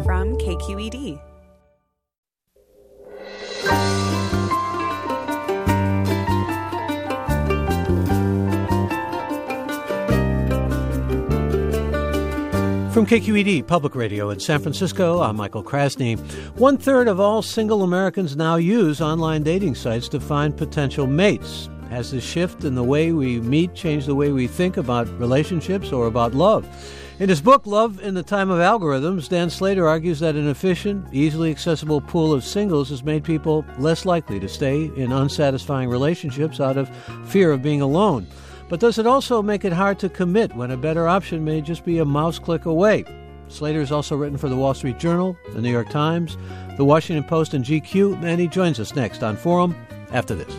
from KQED. From KQED Public Radio in San Francisco, I'm Michael Krasny. 1/3 of all single Americans now use online dating sites to find potential mates. Has this shift in the way we meet changed the way we think about relationships or about love? In his book, Love in the Time of Algorithms, Dan Slater argues that an efficient, easily accessible pool of singles has made people less likely to stay in unsatisfying relationships out of fear of being alone. But does it also make it hard to commit when a better option may just be a mouse click away? Slater has also written for the Wall Street Journal, the New York Times, the Washington Post, and GQ, and he joins us next on Forum after this.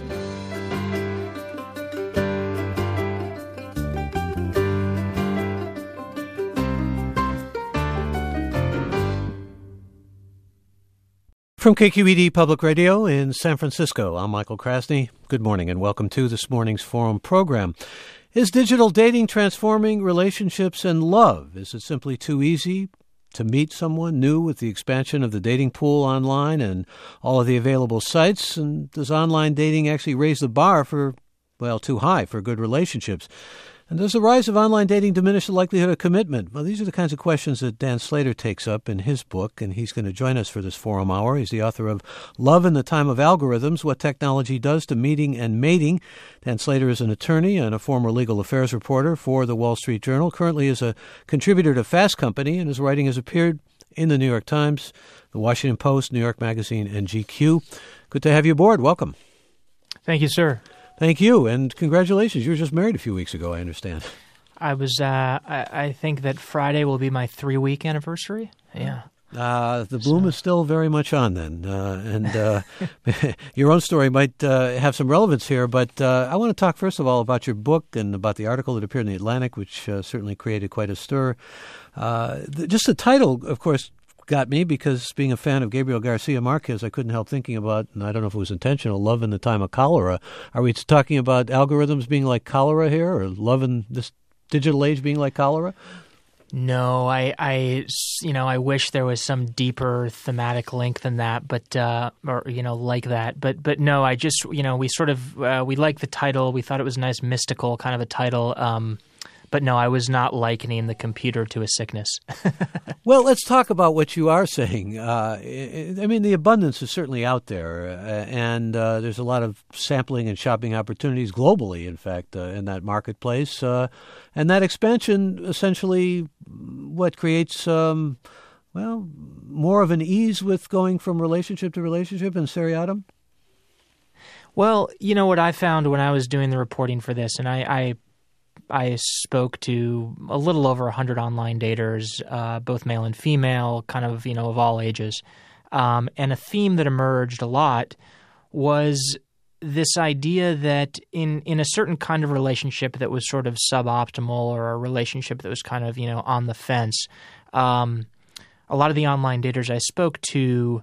From KQED Public Radio in San Francisco, I'm Michael Krasny. Good morning and welcome to this morning's Forum program. Is digital dating transforming relationships and love? Is it simply too easy to meet someone new with the expansion of the dating pool online and all of the available sites? And does online dating actually raise the bar too high for good relationships? And does the rise of online dating diminish the likelihood of commitment? Well, these are the kinds of questions that Dan Slater takes up in his book, and he's going to join us for this Forum Hour. He's the author of Love in the Time of Algorithms, What Technology Does to Meeting and Mating. Dan Slater is an attorney and a former legal affairs reporter for the Wall Street Journal, currently is a contributor to Fast Company, and his writing has appeared in the New York Times, the Washington Post, New York Magazine, and GQ. Good to have you aboard. Welcome. Thank you, sir. Thank you, and congratulations. You were just married a few weeks ago, I understand. I was. I think that Friday will be my 3-week anniversary. Yeah. The bloom is still very much on then, and your own story might have some relevance here, but I want to talk first of all about your book and about the article that appeared in The Atlantic, which certainly created quite a stir. Just the title, of course, got me because being a fan of Gabriel Garcia Marquez, I couldn't help thinking about, and I don't know if it was intentional, love in the time of cholera. Are we talking about algorithms being like cholera here, or love in this digital age being like cholera? No, I wish there was some deeper thematic link than that, but like that. But no, I just, we liked the title. We thought it was a nice mystical kind of a title. But no, I was not likening the computer to a sickness. Well, let's talk about what you are saying. The abundance is certainly out there, and there's a lot of sampling and shopping opportunities globally, in fact, in that marketplace. And that expansion essentially creates more of an ease with going from relationship to relationship in seriatim? Well, you know what I found when I was doing the reporting for this, and I spoke to a little over 100 online daters, both male and female, kind of, of all ages. And a theme that emerged a lot was this idea that in a certain kind of relationship that was sort of suboptimal, or a relationship that was kind of, on the fence, a lot of the online daters I spoke to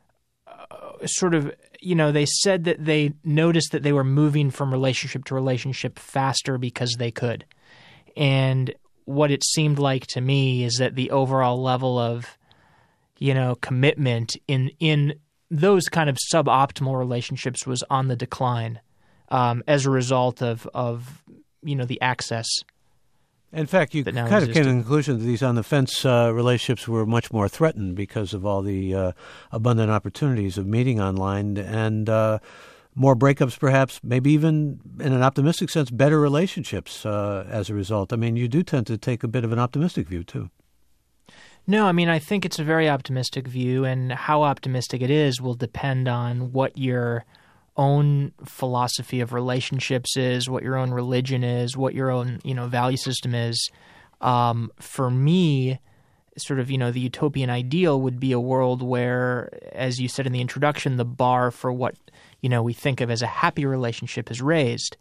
they said that they noticed that they were moving from relationship to relationship faster because they could. And what it seemed like to me is that the overall level of, commitment in those kind of suboptimal relationships was on the decline as a result of the access. In fact, you kind of came to the conclusion that these on-the-fence relationships were much more threatened because of all the abundant opportunities of meeting online and more breakups, perhaps, maybe even, in an optimistic sense, better relationships as a result. I mean, you do tend to take a bit of an optimistic view, too. No, I think it's a very optimistic view, and how optimistic it is will depend on what your own philosophy of relationships is, what your own religion is, what your own, value system is. For me, sort of, the utopian ideal would be a world where, as you said in the introduction, the bar for what, we think of as a happy relationship is raised,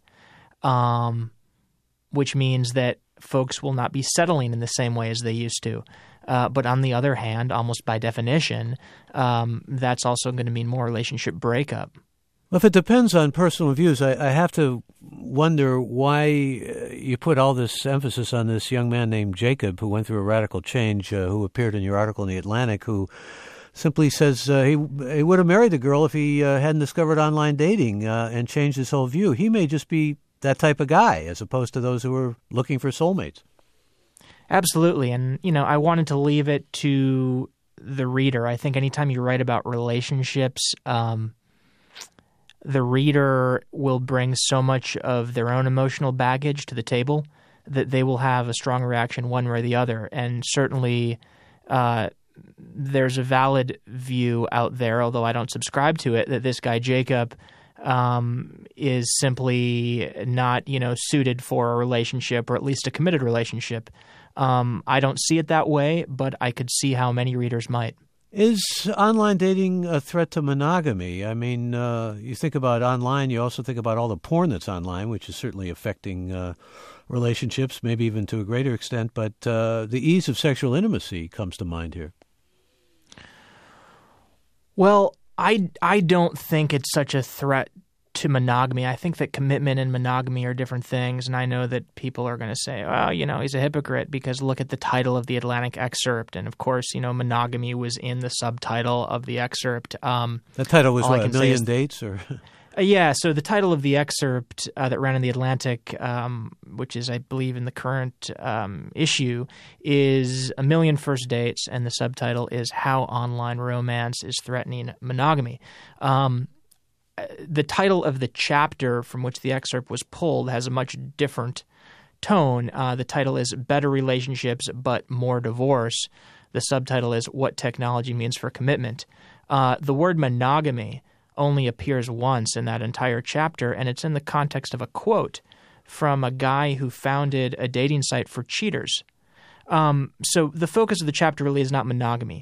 which means that folks will not be settling in the same way as they used to. But on the other hand, almost by definition, that's also going to mean more relationship breakup. Well, if it depends on personal views, I have to wonder why you put all this emphasis on this young man named Jacob who went through a radical change, who appeared in your article in The Atlantic, who simply says he would have married the girl if he hadn't discovered online dating and changed his whole view. He may just be that type of guy as opposed to those who are looking for soulmates. Absolutely. And, I wanted to leave it to the reader. I think anytime you write about relationships, the reader will bring so much of their own emotional baggage to the table that they will have a strong reaction one way or the other. And certainly there's a valid view out there, although I don't subscribe to it, that this guy Jacob is simply not, suited for a relationship, or at least a committed relationship. I don't see it that way, but I could see how many readers might. Is online dating a threat to monogamy? I mean, you think about online, you also think about all the porn that's online, which is certainly affecting relationships, maybe even to a greater extent, but the ease of sexual intimacy comes to mind here. Well, I don't think it's such a threat to monogamy. I think that commitment and monogamy are different things, and I know that people are going to say, well, he's a hypocrite because look at the title of the Atlantic excerpt, and of course, monogamy was in the subtitle of the excerpt. That title was what, A Million Dates? Or yeah, so the title of the excerpt that ran in the Atlantic, which is, I believe, in the current issue, is A Million First Dates, and the subtitle is How Online Romance is Threatening Monogamy. The title of the chapter from which the excerpt was pulled has a much different tone. The title is Better Relationships but More Divorce. The subtitle is What Technology Means for Commitment. The word monogamy only appears once in that entire chapter, and it's in the context of a quote from a guy who founded a dating site for cheaters. So the focus of the chapter really is not monogamy.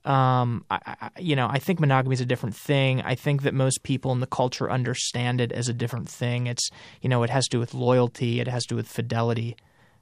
I think monogamy is a different thing. I think that most people in the culture understand it as a different thing. It's, it has to do with loyalty. It has to do with fidelity.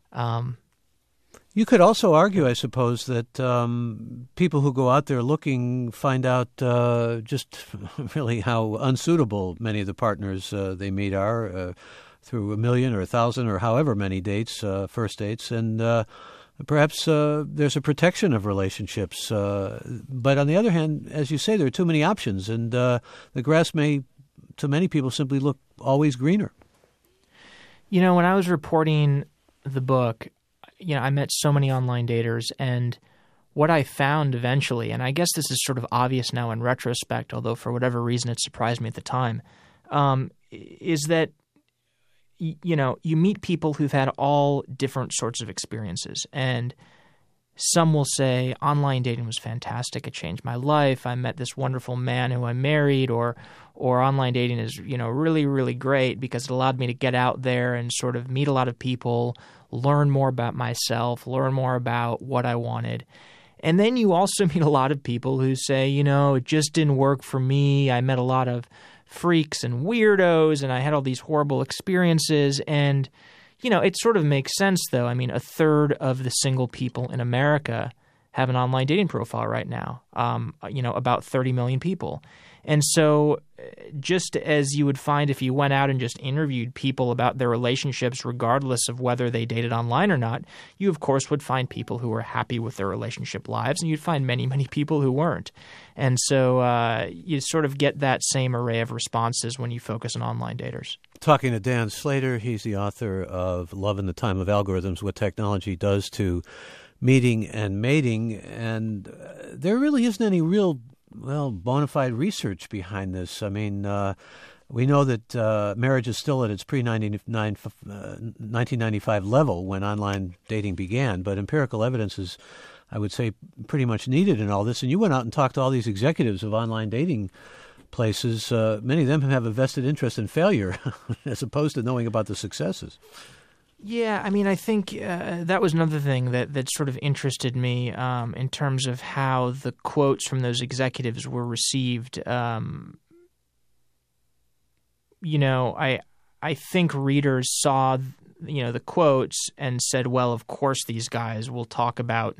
You could also argue, I suppose, that people who go out there looking find out just really how unsuitable many of the partners they meet are through 1 million or 1,000 or however many dates, first dates, and perhaps there's a protection of relationships. But on the other hand, as you say, there are too many options, and the grass may, to many people, simply look always greener. When I was reporting the book, I met so many online daters, and what I found eventually, and I guess this is sort of obvious now in retrospect, although for whatever reason it surprised me at the time, is that you meet people who've had all different sorts of experiences, and some will say online dating was fantastic. It changed my life. I met this wonderful man who I married, or online dating is, really, really great because it allowed me to get out there and sort of meet a lot of people, learn more about myself, learn more about what I wanted. And then you also meet a lot of people who say, it just didn't work for me. I met a lot of freaks and weirdos, and I had all these horrible experiences. And, it sort of makes sense, though. I mean, 1/3 of the single people in America have an online dating profile right now, about 30 million people. And so just as you would find if you went out and just interviewed people about their relationships, regardless of whether they dated online or not, you, of course, would find people who were happy with their relationship lives, and you'd find many, many people who weren't. And so you sort of get that same array of responses when you focus on online daters. Talking to Dan Slater, he's the author of Love in the Time of Algorithms, What Technology Does to Meeting and Mating. And there really isn't any real bona fide research behind this. I mean, we know that marriage is still at its pre-1995 level when online dating began, but empirical evidence is, I would say, pretty much needed in all this. And you went out and talked to all these executives of online dating places. Many of them have a vested interest in failure as opposed to knowing about the successes. Yeah, I mean, I think that was another thing that sort of interested me in terms of how the quotes from those executives were received. I think readers saw, the quotes and said, well, of course these guys will talk about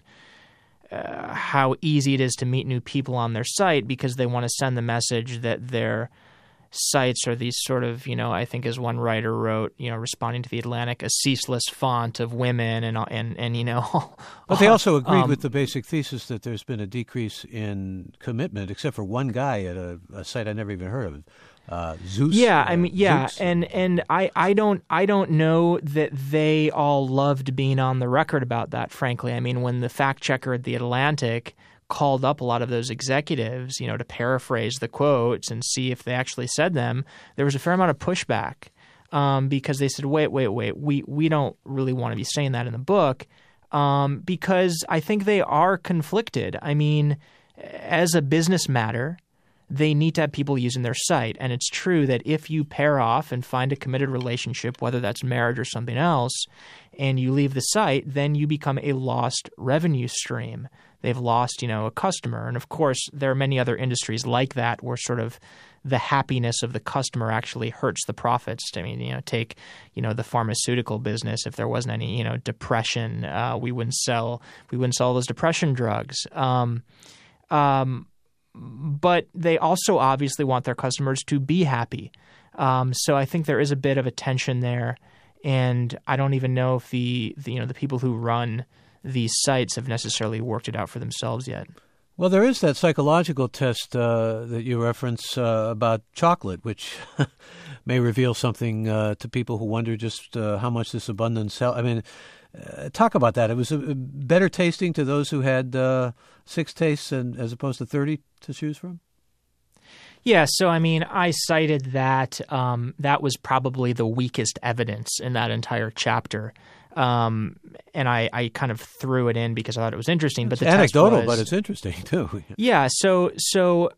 how easy it is to meet new people on their site because they want to send the message that they're sites are these sort of, I think as one writer wrote, responding to The Atlantic, a ceaseless font of women and But they also agreed with the basic thesis that there's been a decrease in commitment, except for one guy at a site I never even heard of. Zeus. Yeah, Zeus. and I don't know that they all loved being on the record about that, frankly. I mean, when the fact checker at The Atlantic called up a lot of those executives, to paraphrase the quotes and see if they actually said them, there was a fair amount of pushback because they said, wait, we don't really want to be saying that in the book because I think they are conflicted. I mean, as a business matter, they need to have people using their site. And it's true that if you pair off and find a committed relationship, whether that's marriage or something else, and you leave the site, then you become a lost revenue stream. They've lost, a customer. And of course, there are many other industries like that where sort of the happiness of the customer actually hurts the profits. I mean, take, the pharmaceutical business. If there wasn't any, depression, we wouldn't sell those depression drugs. But they also obviously want their customers to be happy. So I think there is a bit of a tension there, and I don't even know if the people who run these sites have necessarily worked it out for themselves yet. Well, there is that psychological test that you reference about chocolate, which may reveal something to people who wonder just how much this abundance sells. I mean, talk about that. It was better tasting to those who had 6 tastes as opposed to 30 to choose from? Yeah, so I mean, I cited that that was probably the weakest evidence in that entire chapter. And I kind of threw it in because I thought it was interesting. But it's anecdotal, but it's interesting too. Yeah, so social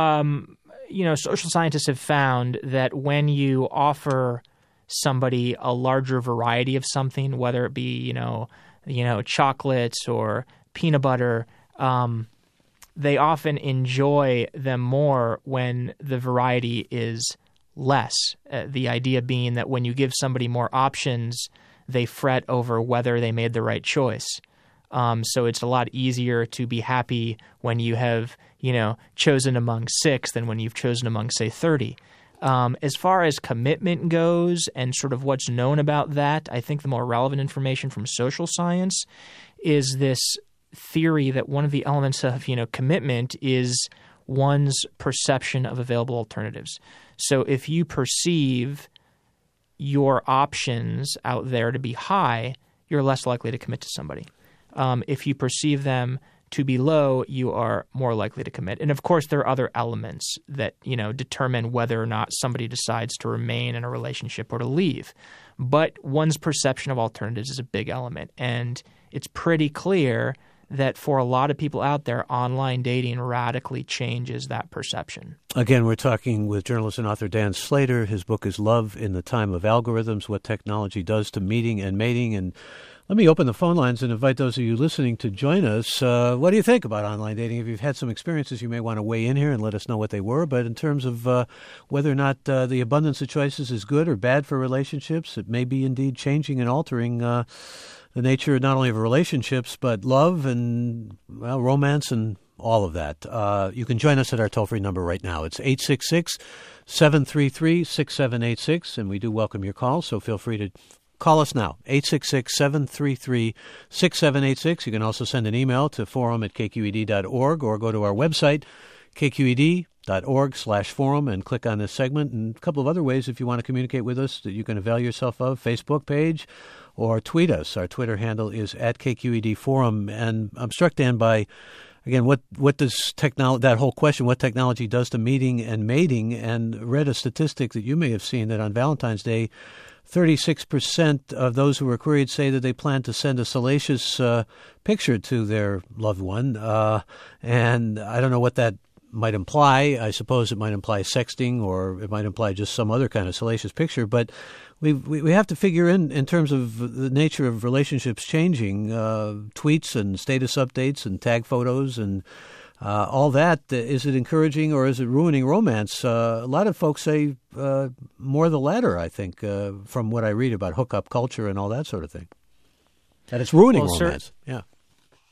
scientists have found that when you offer somebody a larger variety of something, whether it be chocolates or peanut butter, they often enjoy them more when the variety is less. The idea being that when you give somebody more options, they fret over whether they made the right choice. So it's a lot easier to be happy when you have, chosen among 6 than when you've chosen among, say, 30. As far as commitment goes and sort of what's known about that, I think the more relevant information from social science is this theory that one of the elements of, commitment is one's perception of available alternatives. So if you perceive your options out there to be high, you're less likely to commit to somebody. If you perceive them to be low, you are more likely to commit. And of course, there are other elements that, determine whether or not somebody decides to remain in a relationship or to leave. But one's perception of alternatives is a big element. And it's pretty clear that for a lot of people out there, online dating radically changes that perception. Again, we're talking with journalist and author Dan Slater. His book is Love in the Time of Algorithms, What Technology Does to Meeting and Mating. And let me open the phone lines and invite those of you listening to join us. What do you think about online dating? If you've had some experiences, you may want to weigh in here and let us know what they were. But in terms of whether or not the abundance of choices is good or bad for relationships, it may be indeed changing and altering the nature not only of relationships, but love and, romance and all of that. You can join us at our toll-free number right now. It's 866-733-6786, and we do welcome your calls, so feel free to call us now, 866-733-6786. You can also send an email to forum@kqed.org or go to our website, kqed.org/forum, and click on this segment. And a couple of other ways if you want to communicate with us that you can avail yourself of, Facebook page or tweet us. Our Twitter handle is @KQED Forum. And I'm struck, Dan, by, again, what does that whole question, what technology does to meeting and mating, and read a statistic that you may have seen that on Valentine's Day, 36% of those who were queried say that they plan to send a salacious picture to their loved one. And I don't know what that might imply. I suppose it might imply sexting, or it might imply just some other kind of salacious picture. But we have to figure in terms of the nature of relationships changing, tweets and status updates and tag photos and all that. Is it encouraging or is it ruining romance? A lot of folks say more the latter, I think, from what I read about hookup culture and all that sort of thing. That it's ruining romance. Yeah.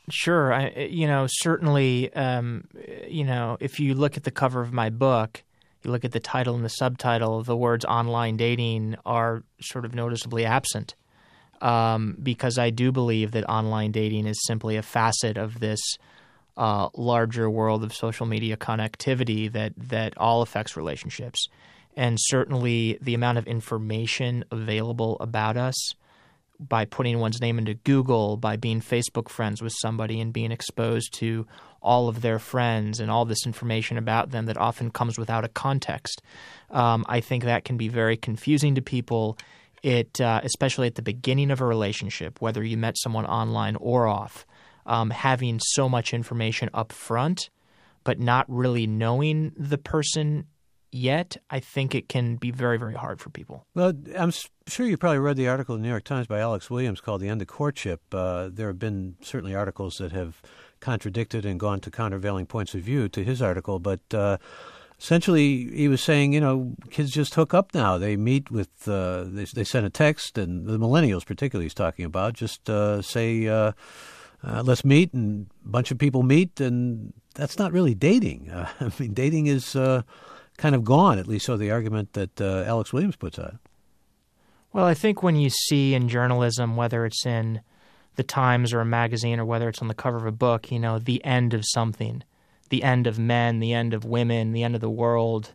Sure. Certainly, if you look at the cover of my book, you look at the title and the subtitle, the words online dating are sort of noticeably absent, because I do believe that online dating is simply a facet of this larger world of social media connectivity that all affects relationships. And certainly the amount of information available about us by putting one's name into Google, by being Facebook friends with somebody and being exposed to all of their friends and all this information about them that often comes without a context. I think that can be very confusing to people. It especially at the beginning of a relationship, whether you met someone online or off, having so much information up front but not really knowing the person yet, I think it can be very, very hard for people. Well, I'm sure you probably read the article in the New York Times by Alex Williams called The End of Courtship. There have been certainly articles that have contradicted and gone to countervailing points of view to his article, but essentially he was saying, kids just hook up now. They meet with, they send a text, and the millennials particularly he's talking about, just say, let's meet, and a bunch of people meet, and that's not really dating. I mean, dating is kind of gone, at least so the argument that Alex Williams puts out. Well, I think when you see in journalism, whether it's in the Times or a magazine or whether it's on the cover of a book, the end of something, the end of men, the end of women, the end of the world,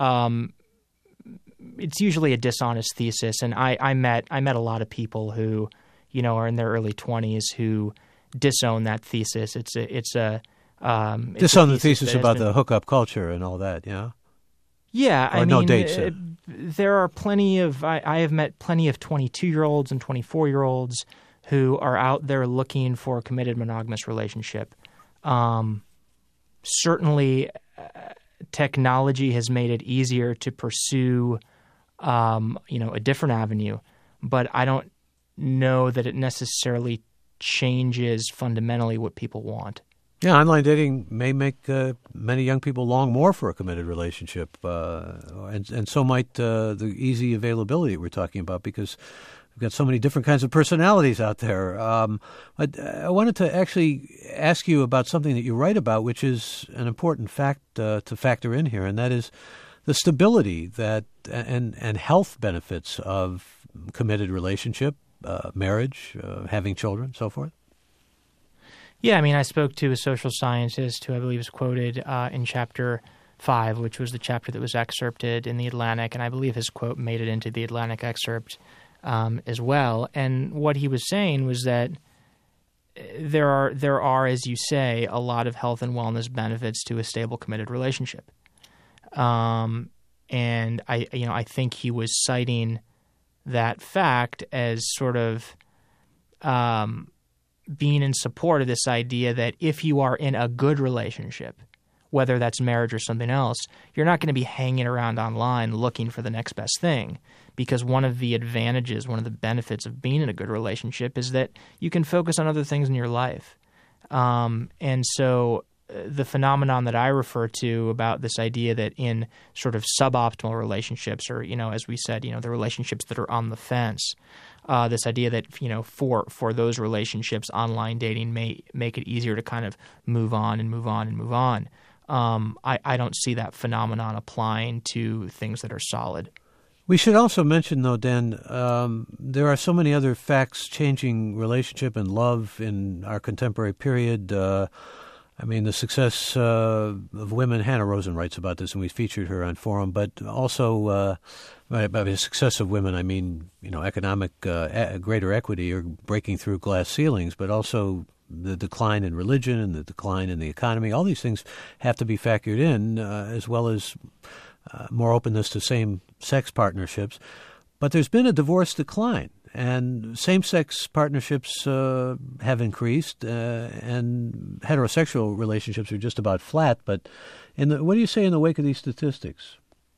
it's usually a dishonest thesis. And I met a lot of people who, are in their early 20s who disown that thesis. Disown the thesis about the hookup culture and all that, yeah? Yeah, I mean, no dates. There are plenty of I have met plenty of 22-year-olds and 24-year-olds who are out there looking for a committed monogamous relationship. Certainly, technology has made it easier to pursue, a different avenue, but I don't know that it necessarily changes fundamentally what people want. Yeah, online dating may make many young people long more for a committed relationship, and so might the easy availability we're talking about, because we've got so many different kinds of personalities out there. But I wanted to actually ask you about something that you write about, which is an important fact to factor in here, and that is the stability that and health benefits of committed relationship, marriage, having children, so forth. Yeah, I mean, I spoke to a social scientist who I believe is quoted in Chapter 5, which was the chapter that was excerpted in The Atlantic, and I believe his quote made it into the Atlantic excerpt as well. And what he was saying was that there are, as you say, a lot of health and wellness benefits to a stable, committed relationship. And I think he was citing that fact as sort of being in support of this idea that if you are in a good relationship, whether that's marriage or something else, you're not going to be hanging around online looking for the next best thing, because one of the advantages, one of the benefits of being in a good relationship is that you can focus on other things in your life. And so the phenomenon that I refer to about this idea that in sort of suboptimal relationships, or, as we said, the relationships that are on the fence, this idea that, for those relationships, online dating may make it easier to kind of move on and move on and move on. I don't see that phenomenon applying to things that are solid. We should also mention, though, Dan, there are so many other facts changing relationship and love in our contemporary period. The success of women, Hannah Rosen writes about this, and we featured her on Forum, but also by the success of women, economic greater equity or breaking through glass ceilings, but also the decline in religion and the decline in the economy. All these things have to be factored in, as well as more openness to same-sex partnerships. But there's been a divorce decline, and same-sex partnerships have increased, and heterosexual relationships are just about flat. But what do you say in the wake of these statistics?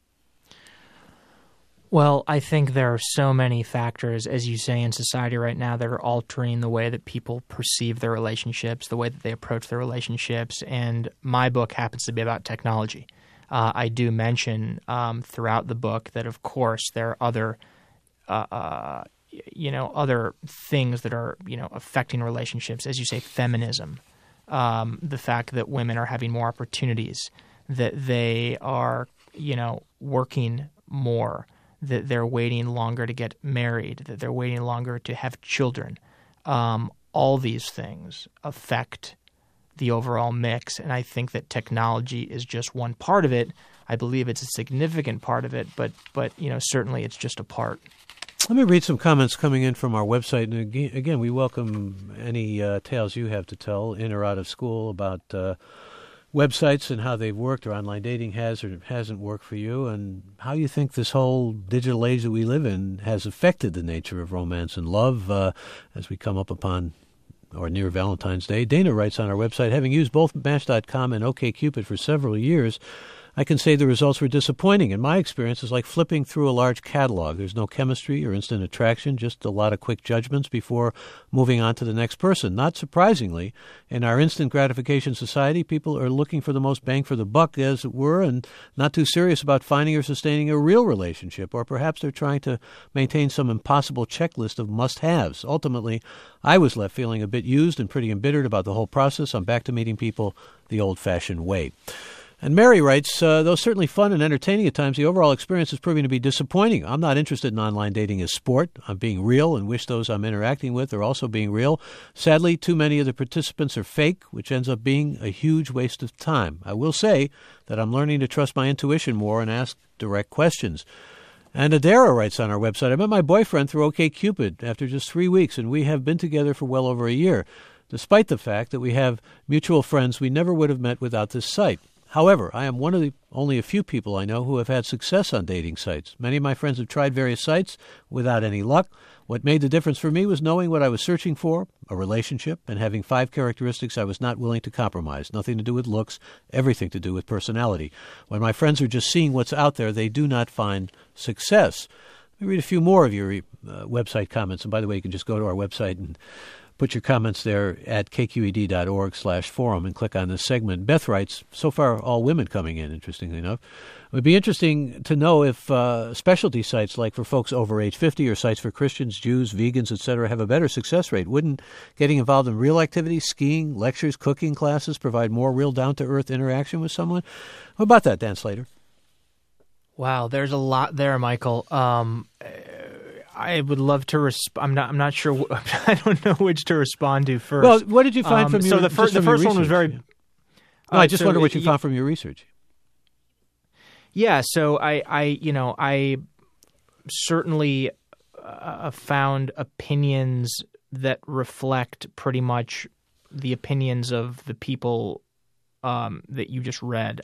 Well, I think there are so many factors, as you say, in society right now that are altering the way that people perceive their relationships, the way that they approach their relationships. And my book happens to be about technology. I do mention throughout the book that, of course, there are other things that are, affecting relationships. As you say, feminism, the fact that women are having more opportunities, that they are working more, that they're waiting longer to get married, that they're waiting longer to have children. All these things affect the overall mix, and I think that technology is just one part of it. I believe it's a significant part of it, but certainly it's just a part. Let me read some comments coming in from our website. And again, we welcome any tales you have to tell in or out of school about websites and how they've worked, or online dating has or hasn't worked for you, and how you think this whole digital age that we live in has affected the nature of romance and love as we come up upon or near Valentine's Day. Dana writes on our website, having used both Match.com and OkCupid for several years, I can say the results were disappointing. In my experience, it's like flipping through a large catalog. There's no chemistry or instant attraction, just a lot of quick judgments before moving on to the next person. Not surprisingly, in our instant gratification society, people are looking for the most bang for the buck, as it were, and not too serious about finding or sustaining a real relationship, or perhaps they're trying to maintain some impossible checklist of must-haves. Ultimately, I was left feeling a bit used and pretty embittered about the whole process. I'm back to meeting people the old-fashioned way. And Mary writes, though certainly fun and entertaining at times, the overall experience is proving to be disappointing. I'm not interested in online dating as sport. I'm being real and wish those I'm interacting with are also being real. Sadly, too many of the participants are fake, which ends up being a huge waste of time. I will say that I'm learning to trust my intuition more and ask direct questions. And Adara writes on our website, I met my boyfriend through OkCupid after just 3 weeks, and we have been together for well over a year. Despite the fact that we have mutual friends, we never would have met without this site. However, I am one of the only a few people I know who have had success on dating sites. Many of my friends have tried various sites without any luck. What made the difference for me was knowing what I was searching for, a relationship, and having 5 characteristics I was not willing to compromise. Nothing to do with looks, everything to do with personality. When my friends are just seeing what's out there, they do not find success. Let me read a few more of your website comments. And by the way, you can just go to our website and put your comments there at kqed.org/forum and click on this segment. Beth writes, so far all women coming in, interestingly enough. It would be interesting to know if specialty sites like for folks over age 50 or sites for Christians, Jews, vegans, etc. have a better success rate. Wouldn't getting involved in real activities, skiing, lectures, cooking classes provide more real down-to-earth interaction with someone? What about that, Dan Slater? Wow, there's a lot there, Michael. I would love to I'm not sure. I don't know which to respond to first. Well, what did you find from your research? So the first one was very. No, I just wonder what you found from your research. Yeah, so I certainly found opinions that reflect pretty much the opinions of the people that you just read.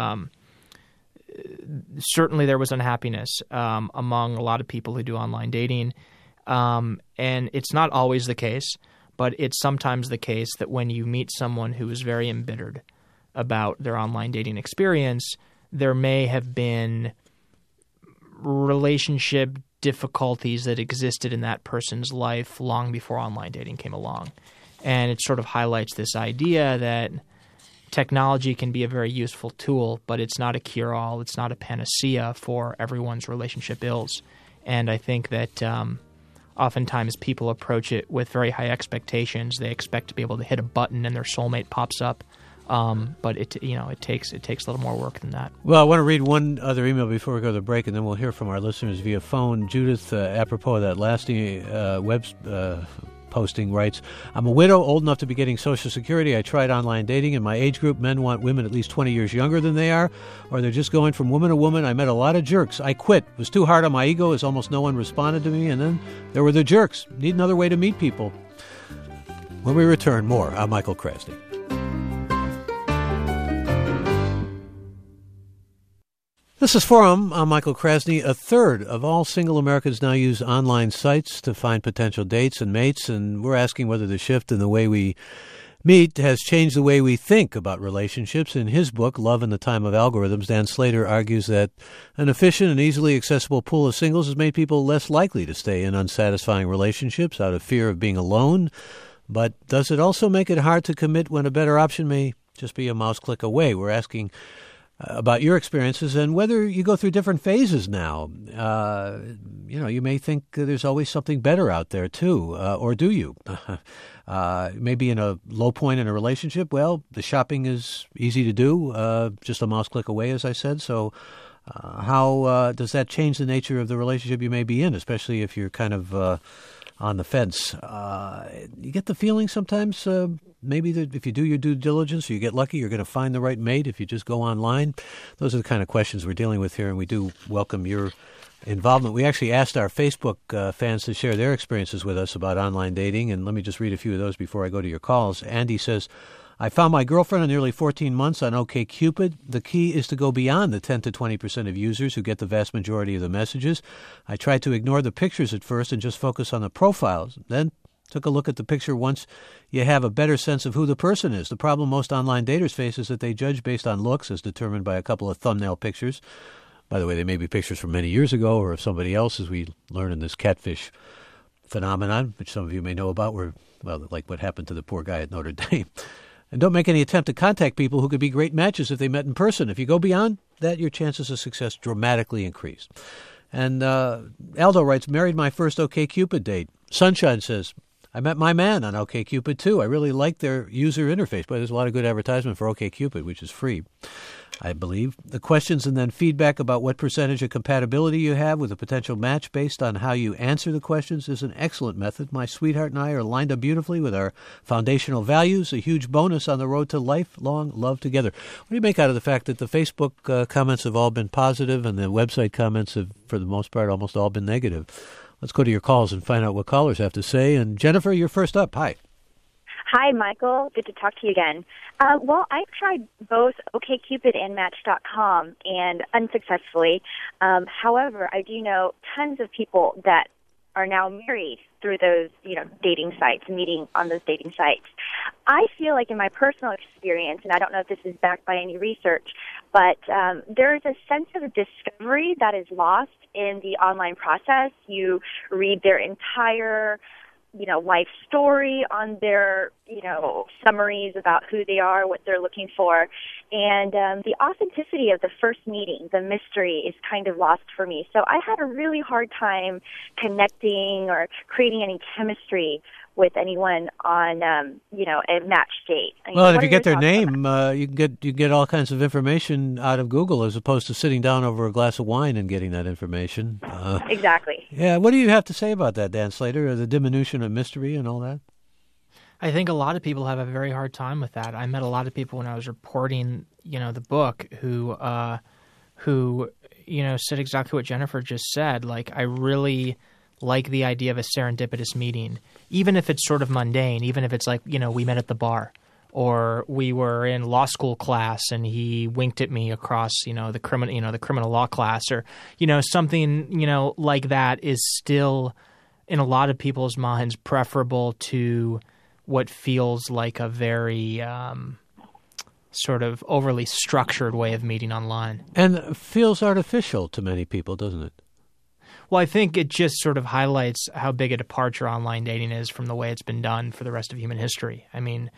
Certainly there was unhappiness among a lot of people who do online dating. And it's not always the case, but it's sometimes the case that when you meet someone who is very embittered about their online dating experience, there may have been relationship difficulties that existed in that person's life long before online dating came along. And it sort of highlights this idea that technology can be a very useful tool, but it's not a cure-all. It's not a panacea for everyone's relationship ills. And I think that oftentimes people approach it with very high expectations. They expect to be able to hit a button and their soulmate pops up. But it takes a little more work than that. Well, I want to read one other email before we go to the break, and then we'll hear from our listeners via phone. Judith, apropos of that last web posting, writes, I'm a widow, old enough to be getting Social Security. I tried online dating. In my age group, men want women at least 20 years younger than they are, or they're just going from woman to woman. I met a lot of jerks. I quit. It was too hard on my ego as almost no one responded to me, and then there were the jerks. Need another way to meet people. When we return, more. I'm Michael Krasny. This is Forum. I'm Michael Krasny. A third of all single Americans now use online sites to find potential dates and mates, and we're asking whether the shift in the way we meet has changed the way we think about relationships. In his book, Love in the Time of Algorithms, Dan Slater argues that an efficient and easily accessible pool of singles has made people less likely to stay in unsatisfying relationships out of fear of being alone. But does it also make it hard to commit when a better option may just be a mouse click away? We're asking about your experiences and whether you go through different phases now. You may think there's always something better out there, too, or do you? Maybe in a low point in a relationship, well, the shopping is easy to do, just a mouse click away, as I said. So How does that change the nature of the relationship you may be in, especially if you're kind of on the fence? You get the feeling sometimes maybe that if you do your due diligence or you get lucky, you're going to find the right mate if you just go online. Those are the kind of questions we're dealing with here, and we do welcome your involvement. We actually asked our Facebook fans to share their experiences with us about online dating, and let me just read a few of those before I go to your calls. Andy says, I found my girlfriend of nearly 14 months on OkCupid. The key is to go beyond the 10 to 20% of users who get the vast majority of the messages. I tried to ignore the pictures at first and just focus on the profiles. Then took a look at the picture once you have a better sense of who the person is. The problem most online daters face is that they judge based on looks as determined by a couple of thumbnail pictures. By the way, they may be pictures from many years ago or of somebody else, as we learn in this catfish phenomenon, which some of you may know about, like what happened to the poor guy at Notre Dame. And don't make any attempt to contact people who could be great matches if they met in person. If you go beyond that, your chances of success dramatically increase. And Aldo writes, married my first OkCupid date. Sunshine says, I met my man on OkCupid too. I really like their user interface, but there's a lot of good advertisement for OkCupid, which is free, I believe. The questions and then feedback about what percentage of compatibility you have with a potential match based on how you answer the questions is an excellent method. My sweetheart and I are lined up beautifully with our foundational values, a huge bonus on the road to lifelong love together. What do you make out of the fact that the Facebook comments have all been positive and the website comments have, for the most part, almost all been negative? Let's go to your calls and find out what callers have to say. And Jennifer, you're first up. Hi. Hi, Michael. Good to talk to you again. Well, I've tried both OkCupid and Match.com and unsuccessfully. However, I do know tons of people that are now married through those, dating sites, meeting on those dating sites. I feel like in my personal experience, and I don't know if this is backed by any research, but there is a sense of discovery that is lost in the online process. You read their entire life story on their, summaries about who they are, what they're looking for. And the authenticity of the first meeting, the mystery, is kind of lost for me. So I had a really hard time connecting or creating any chemistry with anyone on, a match date. Well, if you get their name, you get all kinds of information out of Google as opposed to sitting down over a glass of wine and getting that information. Exactly. Yeah. What do you have to say about that, Dan Slater, the diminution of mystery and all that? I think a lot of people have a very hard time with that. I met a lot of people when I was reporting, the book who said exactly what Jennifer just said. Like, I really like the idea of a serendipitous meeting, even if it's sort of mundane, even if it's like, we met at the bar or we were in law school class and he winked at me across, the criminal law class or, something, like that is still in a lot of people's minds preferable to what feels like a very sort of overly structured way of meeting online. And feels artificial to many people, doesn't it? Well, I think it just sort of highlights how big a departure online dating is from the way it's been done for the rest of human history. I mean,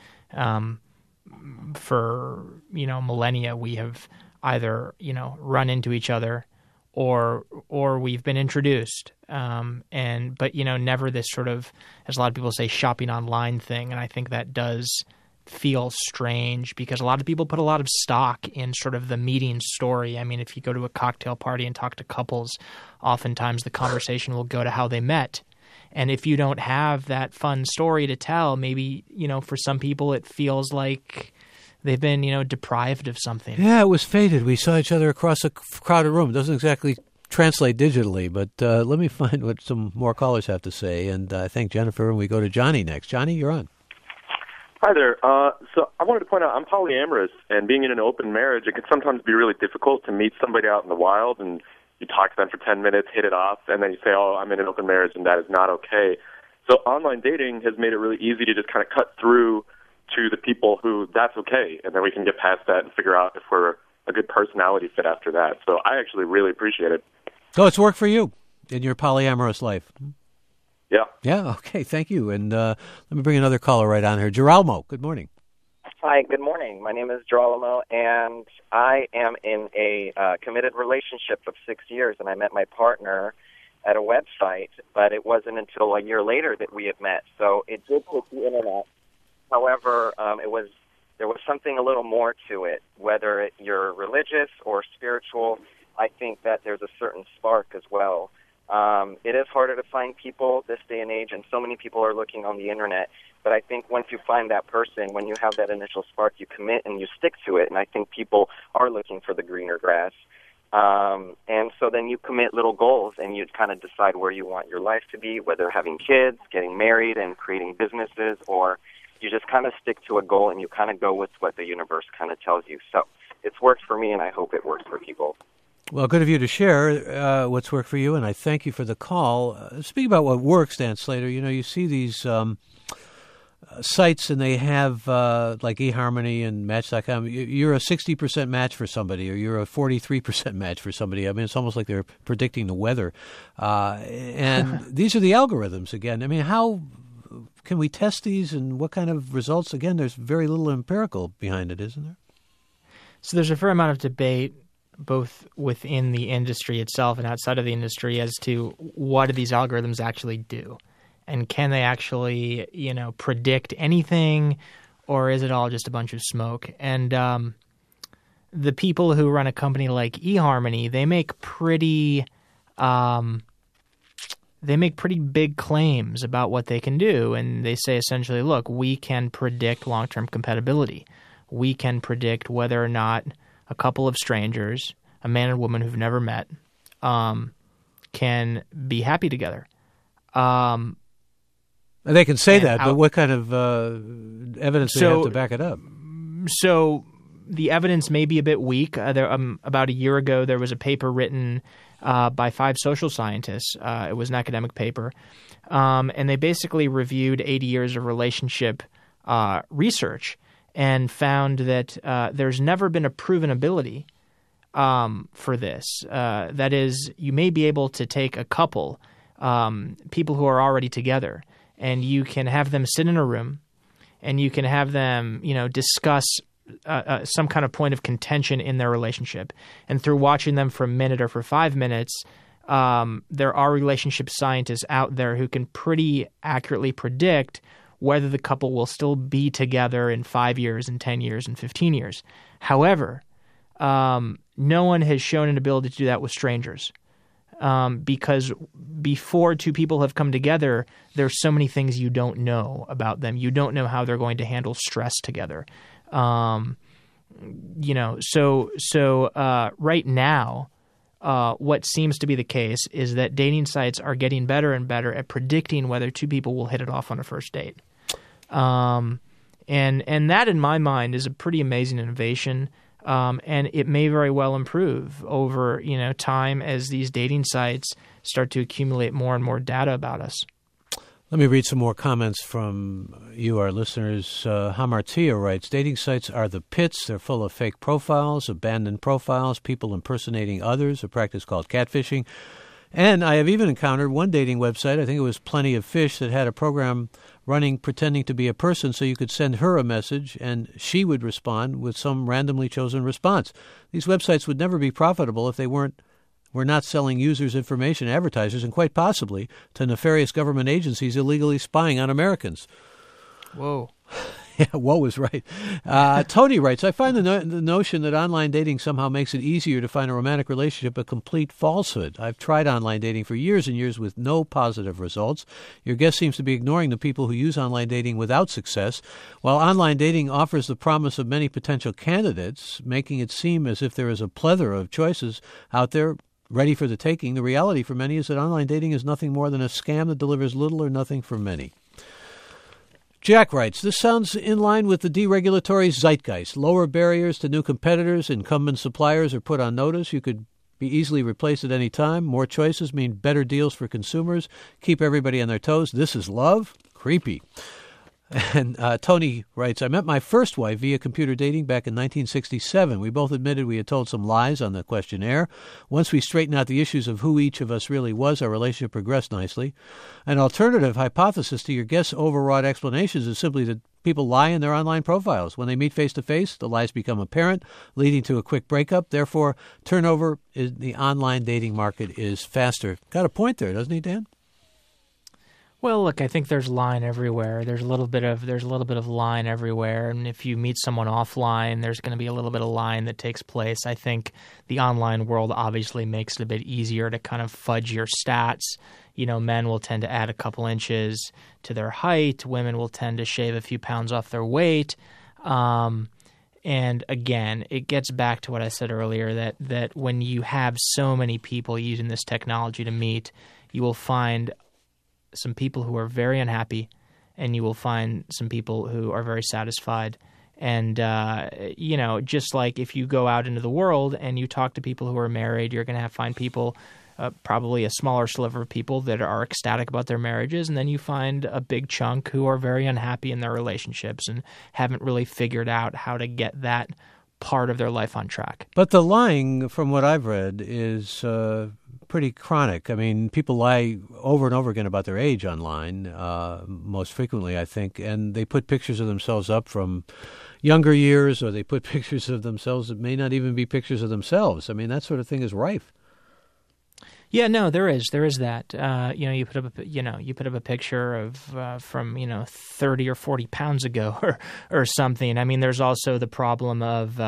for, millennia, we have either, run into each other or we've been introduced. But never this sort of, as a lot of people say, shopping online thing. And I think that does feel strange because a lot of people put a lot of stock in sort of the meeting story. I mean, if you go to a cocktail party and talk to couples, oftentimes the conversation will go to how they met. And if you don't have that fun story to tell, maybe, for some people it feels like they've been, deprived of something. Yeah, it was fated. We saw each other across a crowded room. It doesn't exactly translate digitally, but let me find what some more callers have to say. And I thank Jennifer, and we go to Johnny next. Johnny, you're on. Hi there. So I wanted to point out I'm polyamorous, and being in an open marriage, it can sometimes be really difficult to meet somebody out in the wild, and you talk to them for 10 minutes, hit it off, and then you say, oh, I'm in an open marriage, and that is not okay. So online dating has made it really easy to just kind of cut through to the people who that's okay, and then we can get past that and figure out if we're a good personality fit after that. So I actually really appreciate it. So it's worked for you in your polyamorous life. Yeah. Yeah, okay, thank you. And let me bring another caller right on here. Geralmo, good morning. Hi, good morning. My name is Geralmo, and I am in a committed relationship of 6 years, and I met my partner at a website, but it wasn't until a year later that we had met. So it did hit the Internet. However, there was something a little more to it, whether you're religious or spiritual. I think that there's a certain spark as well. It is harder to find people this day and age, and so many people are looking on the internet. But I think once you find that person, when you have that initial spark, you commit and you stick to it. And I think people are looking for the greener grass. And so then you commit little goals, and you kind of decide where you want your life to be, whether having kids, getting married, and creating businesses, or you just kind of stick to a goal and you kind of go with what the universe kind of tells you. So it's worked for me, and I hope it works for people. Well, good of you to share what's worked for you, and I thank you for the call. Speaking about what works, Dan Slater, you see these sites, and they have like eHarmony and Match.com. You're a 60% match for somebody, or you're a 43% match for somebody. I mean, it's almost like they're predicting the weather. And these are the algorithms again. I mean, how can we test these, and what kind of results? Again, there's very little empirical behind it, isn't there? So there's a fair amount of debate both within the industry itself and outside of the industry as to what do these algorithms actually do. And can they actually, predict anything, or is it all just a bunch of smoke? And the people who run a company like eHarmony, they make pretty big claims about what they can do. And they say essentially, look, we can predict long-term compatibility. We can predict whether or not a couple of strangers, a man and woman who've never met, can be happy together. They can say that, but what kind of evidence do they have to back it up? So the evidence may be a bit weak. About a year ago, there was a paper written by 5 social scientists. It was an academic paper. And they basically reviewed 80 years of relationship research and found that there's never been a proven ability for this. That is, you may be able to take a couple, people who are already together, and you can have them sit in a room, and you can have them, discuss some kind of point of contention in their relationship. And through watching them for a minute or for 5 minutes, there are relationship scientists out there who can pretty accurately predict whether the couple will still be together in 5 years, and 10 years, and 15 years. However, no one has shown an ability to do that with strangers. Because before 2 people have come together, there's so many things you don't know about them. You don't know how they're going to handle stress together. So right now, what seems to be the case is that dating sites are getting better and better at predicting whether 2 people will hit it off on a first date. And that, in my mind, is a pretty amazing innovation. And it may very well improve over, time as these dating sites start to accumulate more and more data about us. Let me read some more comments from you, our listeners. Hamartia writes, dating sites are the pits. They're full of fake profiles, abandoned profiles, people impersonating others, a practice called catfishing. And I have even encountered one dating website, I think it was Plenty of Fish, that had a program running pretending to be a person, so you could send her a message and she would respond with some randomly chosen response. These websites would never be profitable if they were not selling users' information to advertisers, and quite possibly to nefarious government agencies illegally spying on Americans. Whoa. Yeah, whoa is right. Tony writes, I find the notion that online dating somehow makes it easier to find a romantic relationship a complete falsehood. I've tried online dating for years and years with no positive results. Your guest seems to be ignoring the people who use online dating without success. While online dating offers the promise of many potential candidates, making it seem as if there is a plethora of choices out there ready for the taking, the reality for many is that online dating is nothing more than a scam that delivers little or nothing for many. Jack writes, this sounds in line with the deregulatory zeitgeist. Lower barriers to new competitors. Incumbent suppliers are put on notice. You could be easily replaced at any time. More choices mean better deals for consumers. Keep everybody on their toes. This is love? Creepy. And Tony writes, I met my first wife via computer dating back in 1967. We both admitted we had told some lies on the questionnaire. Once we straightened out the issues of who each of us really was, our relationship progressed nicely. An alternative hypothesis to your guest's overwrought explanations is simply that people lie in their online profiles. When they meet face-to-face, the lies become apparent, leading to a quick breakup. Therefore, turnover in the online dating market is faster. Got a point there, doesn't he, Dan? Well, look, I think there's line everywhere. There's a little bit of line everywhere, and if you meet someone offline, there's going to be a little bit of line that takes place. I think the online world obviously makes it a bit easier to kind of fudge your stats. You know, men will tend to add a couple inches to their height. Women will tend to shave a few pounds off their weight. And again, it gets back to what I said earlier, that when you have so many people using this technology to meet, you will find some people who are very unhappy, and you will find some people who are very satisfied. And, just like if you go out into the world and you talk to people who are married, you're going to find people, probably a smaller sliver of people that are ecstatic about their marriages. And then you find a big chunk who are very unhappy in their relationships and haven't really figured out how to get that part of their life on track. But the lying, from what I've read, is pretty chronic. I mean, people lie over and over again about their age online, most frequently, I think, and they put pictures of themselves up from younger years, or they put pictures of themselves that may not even be pictures of themselves. I mean, that sort of thing is rife. Yeah, no, there is that. You put up a picture of from 30 or 40 pounds ago or something. I mean, there's also the problem of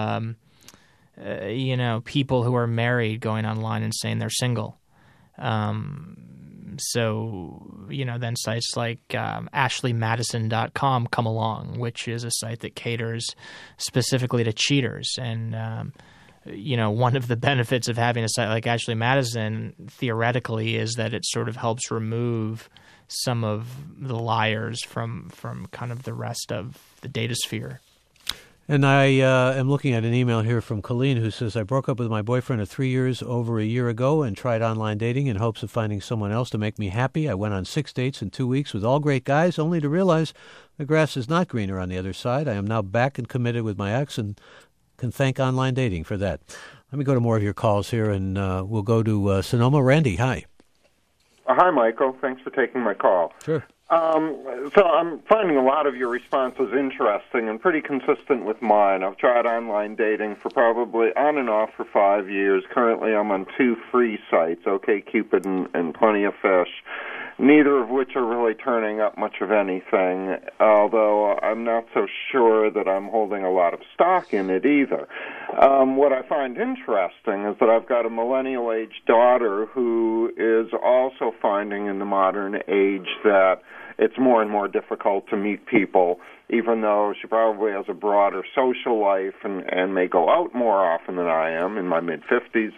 people who are married going online and saying they're single. Then sites like AshleyMadison.com come along, which is a site that caters specifically to cheaters. And one of the benefits of having a site like Ashley Madison, theoretically, is that it sort of helps remove some of the liars from kind of the rest of the data sphere. And I am looking at an email here from Colleen, who says, I broke up with my boyfriend of 3 years over a year ago and tried online dating in hopes of finding someone else to make me happy. I went on 6 dates in 2 weeks with all great guys, only to realize the grass is not greener on the other side. I am now back and committed with my ex and can thank online dating for that. Let me go to more of your calls here, and we'll go to Sonoma. Randy, hi. Hi, Michael. Thanks for taking my call. Sure. So I'm finding a lot of your responses interesting and pretty consistent with mine. I've tried online dating for probably on and off for 5 years. Currently, I'm on 2 free sites, OkCupid and Plenty of Fish, neither of which are really turning up much of anything, although I'm not so sure that I'm holding a lot of stock in it either. What I find interesting is that I've got a millennial-age daughter who is also finding in the modern age that it's more and more difficult to meet people, even though she probably has a broader social life and may go out more often than I am in my mid-50s.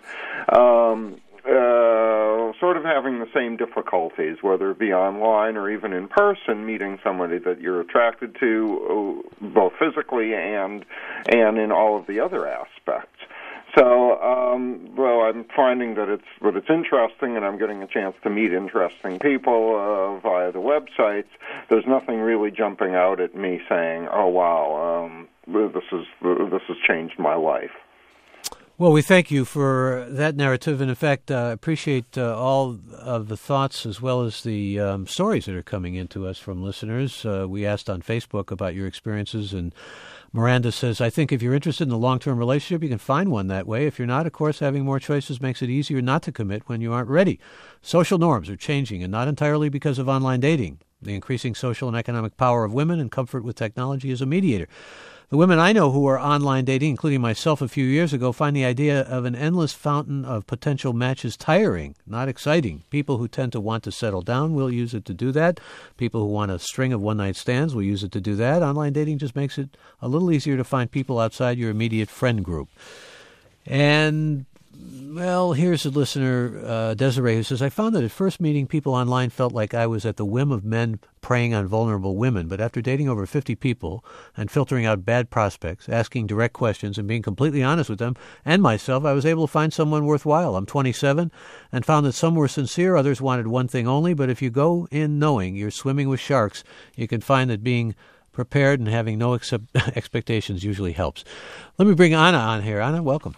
Sort of having the same difficulties, whether it be online or even in person, meeting somebody that you're attracted to, both physically and in all of the other aspects. So, I'm finding that it's interesting, and I'm getting a chance to meet interesting people via the websites. There's nothing really jumping out at me saying, "Oh wow, this has changed my life." Well, we thank you for that narrative, and in fact, appreciate all of the thoughts as well as the stories that are coming into us from listeners. We asked on Facebook about your experiences, and Miranda says, I think if you're interested in a long-term relationship, you can find one that way. If you're not, of course, having more choices makes it easier not to commit when you aren't ready. Social norms are changing, and not entirely because of online dating. The increasing social and economic power of women and comfort with technology is a mediator. The women I know who are online dating, including myself a few years ago, find the idea of an endless fountain of potential matches tiring, not exciting. People who tend to want to settle down will use it to do that. People who want a string of one-night stands will use it to do that. Online dating just makes it a little easier to find people outside your immediate friend group. And well, here's a listener, Desiree, who says, I found that at first meeting, people online felt like I was at the whim of men preying on vulnerable women. But after dating over 50 people and filtering out bad prospects, asking direct questions, and being completely honest with them and myself, I was able to find someone worthwhile. I'm 27 and found that some were sincere, others wanted one thing only. But if you go in knowing you're swimming with sharks, you can find that being prepared and having no expectations usually helps. Let me bring Anna on here. Anna, welcome.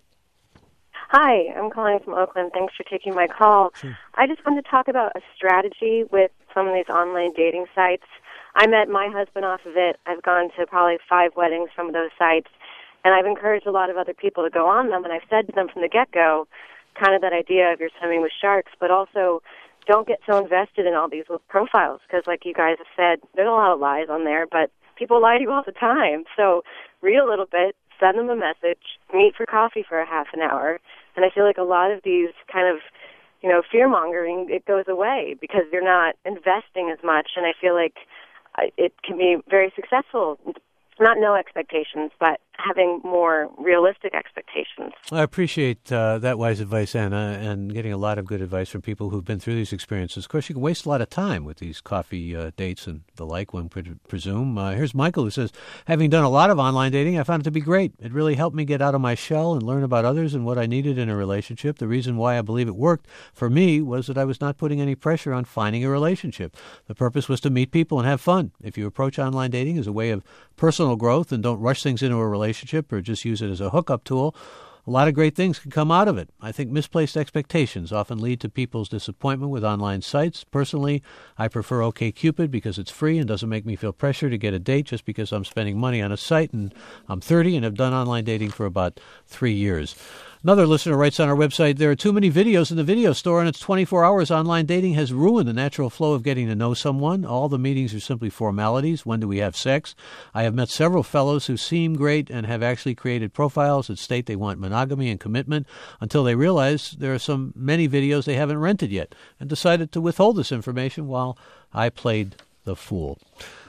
Hi, I'm calling from Oakland. Thanks for taking my call. Sure. I just wanted to talk about a strategy with some of these online dating sites. I met my husband off of it. I've gone to probably 5 weddings from those sites, and I've encouraged a lot of other people to go on them, and I've said to them from the get-go kind of that idea of you're swimming with sharks, but also don't get so invested in all these profiles because, like you guys have said, there's a lot of lies on there, but people lie to you all the time. So read a little bit, send them a message, meet for coffee for a half an hour, and I feel like a lot of these kind of, fear-mongering, it goes away because you're not investing as much, and I feel like it can be very successful. Not no expectations, but having more realistic expectations. I appreciate that wise advice, Anna, and getting a lot of good advice from people who've been through these experiences. Of course, you can waste a lot of time with these coffee dates and the like, one could presume. Here's Michael who says, having done a lot of online dating, I found it to be great. It really helped me get out of my shell and learn about others and what I needed in a relationship. The reason why I believe it worked for me was that I was not putting any pressure on finding a relationship. The purpose was to meet people and have fun. If you approach online dating as a way of personal growth and don't rush things into a relationship or just use it as a hookup tool, a lot of great things can come out of it. I think misplaced expectations often lead to people's disappointment with online sites. Personally, I prefer OkCupid because it's free and doesn't make me feel pressure to get a date just because I'm spending money on a site, and I'm 30 and have done online dating for about 3 years. Another listener writes on our website, there are too many videos in the video store and it's 24 hours. Online dating has ruined the natural flow of getting to know someone. All the meetings are simply formalities. When do we have sex? I have met several fellows who seem great and have actually created profiles that state they want monogamy and commitment until they realize there are many videos they haven't rented yet and decided to withhold this information while I played the fool.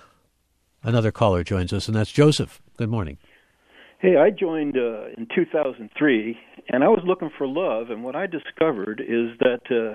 Another caller joins us, and that's Joseph. Good morning. Hey, I joined in 2003, and I was looking for love, and what I discovered is that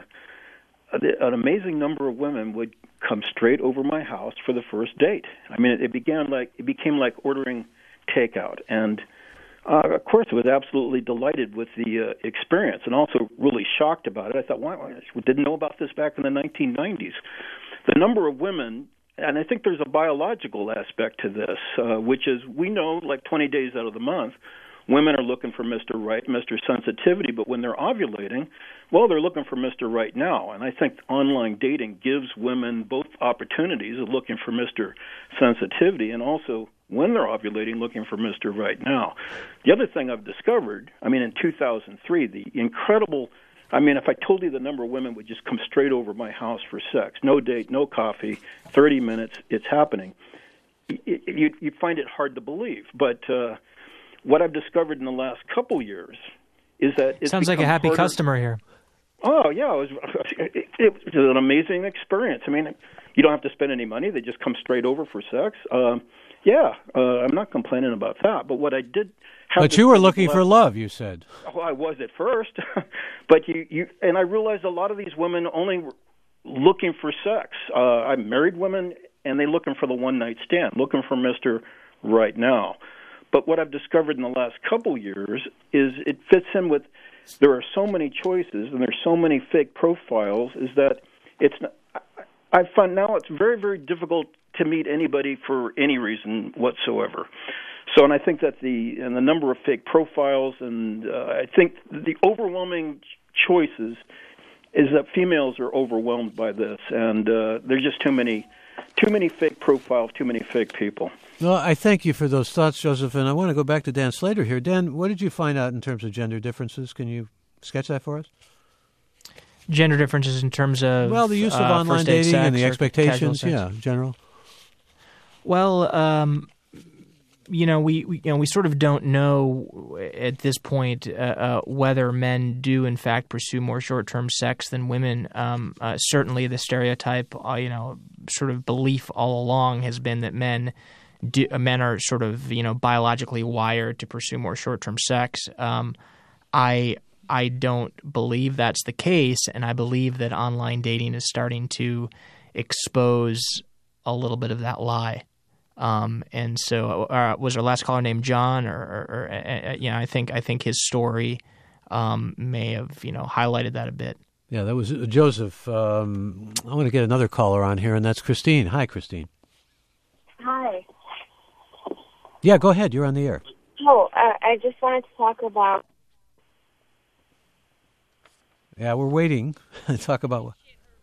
an amazing number of women would come straight over my house for the first date. I mean, it became like ordering takeout, and of course, I was absolutely delighted with the experience, and also really shocked about it. I thought, wow, I didn't know about this back in the 1990s. The number of women. And I think there's a biological aspect to this, which is we know like 20 days out of the month, women are looking for Mr. Right, Mr. Sensitivity, but when they're ovulating, well, they're looking for Mr. Right now. And I think online dating gives women both opportunities of looking for Mr. Sensitivity and also when they're ovulating, looking for Mr. Right now. The other thing I've discovered, in 2003, the incredible... if I told you the number of women would just come straight over my house for sex, no date, no coffee, 30 minutes, it's happening, you find it hard to believe. But what I've discovered in the last couple years is that it's sounds like a happy harder. Customer here. Oh, yeah, it was an amazing experience. You don't have to spend any money. They just come straight over for sex. I'm not complaining about that. But what I did have... But you were looking for love, you said. Well, I was at first. But and I realized a lot of these women only were looking for sex. I'm married women, and they're looking for the one-night stand, looking for Mr. Right now. But what I've discovered in the last couple years is it fits in with... There are so many choices, and there's so many fake profiles, is that it's... I find now it's very, very difficult to meet anybody for any reason whatsoever. So, and I think that the number of fake profiles, and I think the overwhelming choices is that females are overwhelmed by this, and there's just too many fake profiles, too many fake people. Well, I thank you for those thoughts, Joseph, and I want to go back to Dan Slater here. Dan, what did you find out in terms of gender differences? Can you sketch that for us? Gender differences in terms of the use of online dating and the expectations, general. Well, we sort of don't know at this point whether men do in fact pursue more short-term sex than women. Certainly, the stereotype, sort of belief all along has been that men are sort of biologically wired to pursue more short-term sex. I don't believe that's the case, and I believe that online dating is starting to expose a little bit of that lie. And so, was our last caller named John, or I think his story may have highlighted that a bit. Yeah, that was Joseph. I want to get another caller on here, and that's Christine. Hi, Christine. Hi. Yeah, go ahead. You're on the air. Oh, I just wanted to talk about. Yeah, we're waiting to talk about.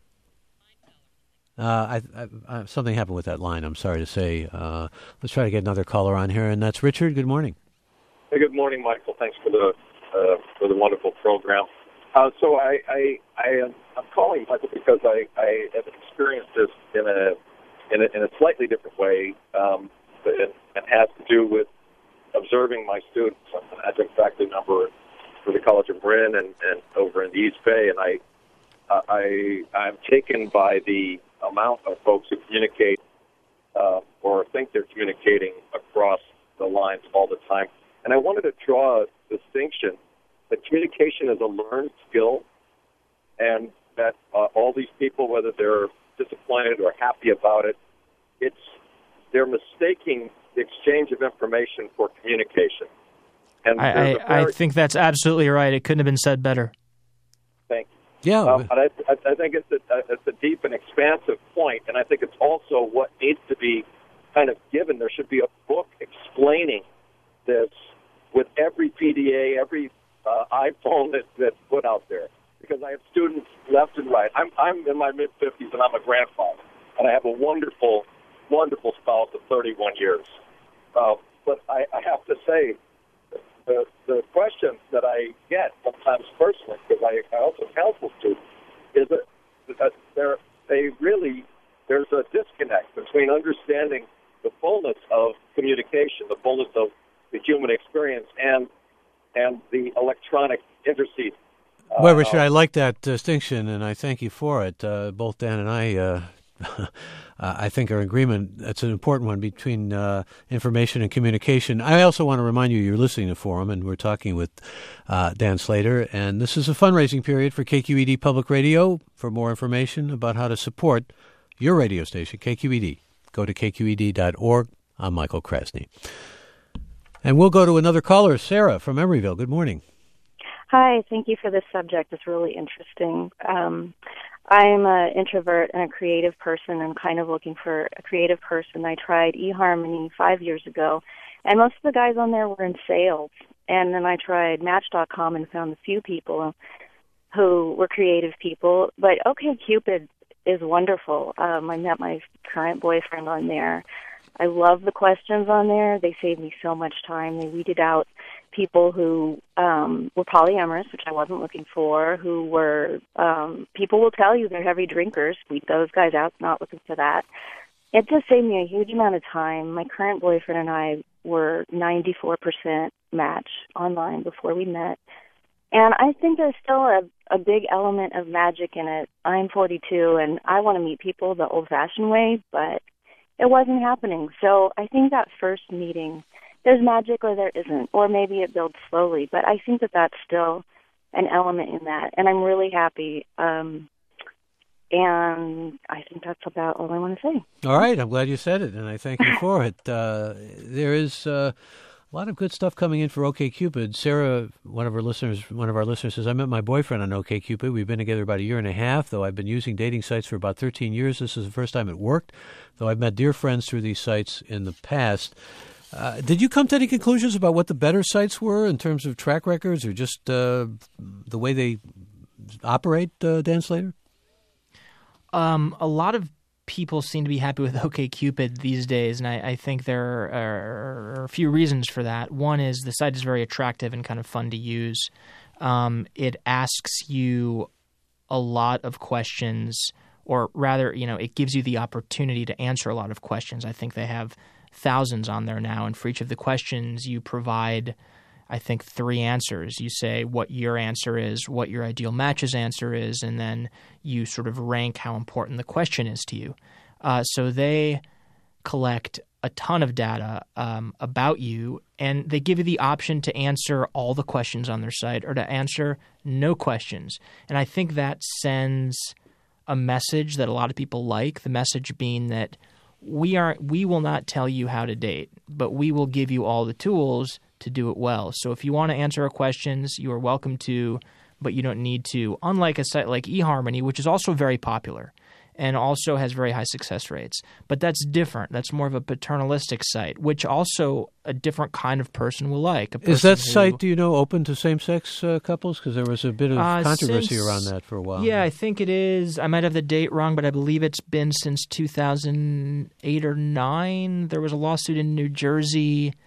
Something happened with that line. I'm sorry to say. Let's try to get another caller on here, and that's Richard. Good morning. Hey, good morning, Michael. Thanks for the wonderful program. So I'm calling because I have experienced this in a slightly different way, and has to do with observing my students. I think faculty member for the College of Marin and over in the East Bay, and I'm taken by the amount of folks who communicate or think they're communicating across the lines all the time. And I wanted to draw a distinction that communication is a learned skill, and that all these people, whether they're disappointed or happy about it, they're mistaking the exchange of information for communication. And I think that's absolutely right. It couldn't have been said better. Thank you. Yeah. But I think it's a deep and expansive point, and I think it's also what needs to be kind of given. There should be a book explaining this with every PDA, every iPhone that's put out there, because I have students left and right. I'm in my mid-50s, and I'm a grandfather, and I have a wonderful, wonderful spouse of 31 years. But I have to say, the questions that I get sometimes personally, because I also counsel students, is that there's a disconnect between understanding the fullness of communication, the fullness of the human experience, and the electronic intercede. Well, Richard, I like that distinction, and I thank you for it. Both Dan and I I think are in agreement. That's an important one between information and communication. I also want to remind you, you're listening to Forum, and we're talking with Dan Slater, and this is a fundraising period for KQED Public Radio. For more information about how to support your radio station, KQED, go to kqed.org. I'm Michael Krasny. And we'll go to another caller, Sarah from Emeryville. Good morning. Hi, thank you for this subject. It's really interesting. I'm an introvert and a creative person. I'm kind of looking for a creative person. I tried eHarmony 5 years ago, and most of the guys on there were in sales. And then I tried Match.com and found a few people who were creative people. But OkCupid is wonderful. I met my current boyfriend on there. I love the questions on there. They saved me so much time. They weeded out people who were polyamorous, which I wasn't looking for, who were, people will tell you they're heavy drinkers. Weed those guys out, not looking for that. It just saved me a huge amount of time. My current boyfriend and I were 94% match online before we met. And I think there's still a big element of magic in it. I'm 42, and I want to meet people the old-fashioned way, but it wasn't happening. So I think that first meeting, there's magic or there isn't, or maybe it builds slowly. But I think that that's still an element in that, and I'm really happy. And I think that's about all I want to say. All right. I'm glad you said it, and I thank you for it. There is a lot of good stuff coming in for OkCupid. Sarah, one of our listeners says, I met my boyfriend on OkCupid. We've been together about a year and a half, though I've been using dating sites for about 13 years. This is the first time it worked, though I've met dear friends through these sites in the past. Did you come to any conclusions about what the better sites were in terms of track records or just the way they operate, Dan Slater? A lot of people seem to be happy with OkCupid these days, and I think there are a few reasons for that. One is the site is very attractive and kind of fun to use. It asks you a lot of questions, or rather, it gives you the opportunity to answer a lot of questions. I think they have thousands on there now, and for each of the questions you provide, I think, 3 answers. You say what your answer is, what your ideal match's answer is, and then you sort of rank how important the question is to you. So they collect a ton of data about you, and they give you the option to answer all the questions on their site or to answer no questions. And I think that sends a message that a lot of people like, the message being that we will not tell you how to date, but we will give you all the tools to do it well. So if you want to answer our questions, you are welcome to, but you don't need to. Unlike a site like eHarmony, which is also very popular and also has very high success rates. But that's different. That's more of a paternalistic site, which also a different kind of person will like. Is that site, do you know, open to same-sex couples? Because there was a bit of controversy around that for a while. Yeah, I think it is. I might have the date wrong, but I believe it's been since 2008 or 2009. There was a lawsuit in New Jersey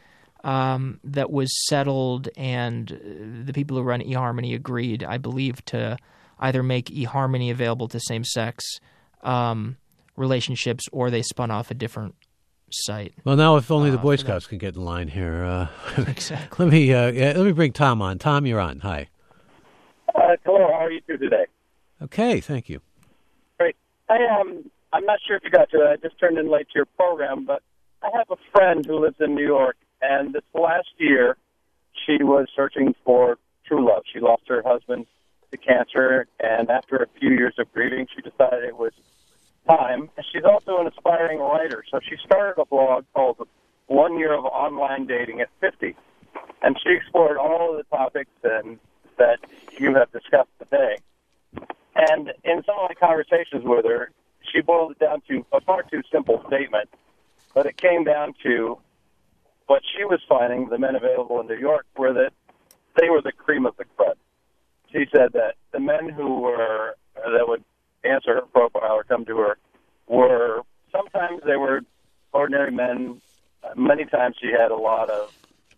that was settled, and the people who run eHarmony agreed, I believe, to either make eHarmony available to same-sex relationships, or they spun off a different site. Well, now if only the Boy Scouts can get in line here. Exactly. Let me bring Tom on. Tom, you're on. Hi. Hello. How are you two today? Okay, thank you. Great. I'm not sure if you got to it. I just turned in late to your program, but I have a friend who lives in New York, and this last year she was searching for true love. She lost her husband to cancer, and after a few years of grieving, she decided it was time. And she's also an aspiring writer, so she started a blog called 1 Year of Online Dating at 50, and she explored all of the topics that you have discussed today. And in some of my conversations with her, she boiled it down to a far too simple statement, but it came down to what she was finding, the men available in New York, were that they were the cream of the crop. She said that the men that would answer her profile or come to her were, sometimes they were ordinary men. Many times she had a lot of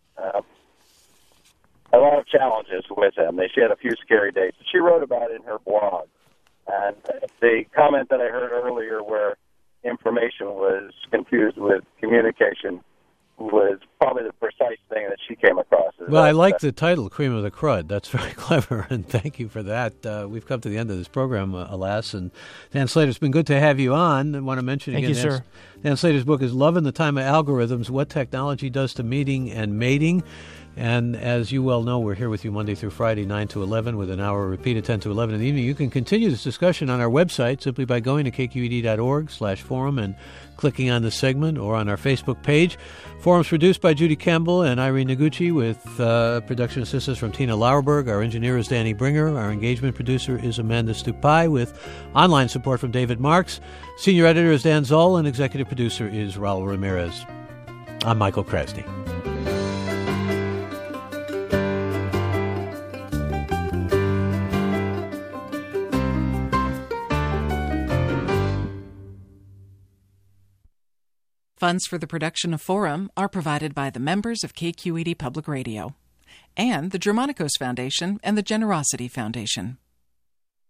challenges with them. She had a few scary dates. She wrote about it in her blog. And the comment that I heard earlier where information was confused with communication was probably the precise thing that she came across. Well, I like the title, Cream of the Crud. That's very clever, and thank you for that. We've come to the end of this program, alas, and Dan Slater, it's been good to have you on. I want to mention again, Thank you, sir. Dan Slater's book is Love in the Time of Algorithms, What Technology Does to Meeting and Mating. And as you well know, we're here with you Monday through Friday, 9 to 11, with an hour repeat at 10 to 11 in the evening. You can continue this discussion on our website simply by going to kqed.org/forum and clicking on the segment, or on our Facebook page. Forum's produced by Judy Campbell and Irene Noguchi, with production assistance from Tina Lauerberg. Our engineer is Danny Bringer. Our engagement producer is Amanda Stupai, with online support from David Marks. Senior editor is Dan Zoll, and executive producer is Raul Ramirez. I'm Michael Krasny. Funds for the production of Forum are provided by the members of KQED Public Radio and the Germanicos Foundation and the Generosity Foundation.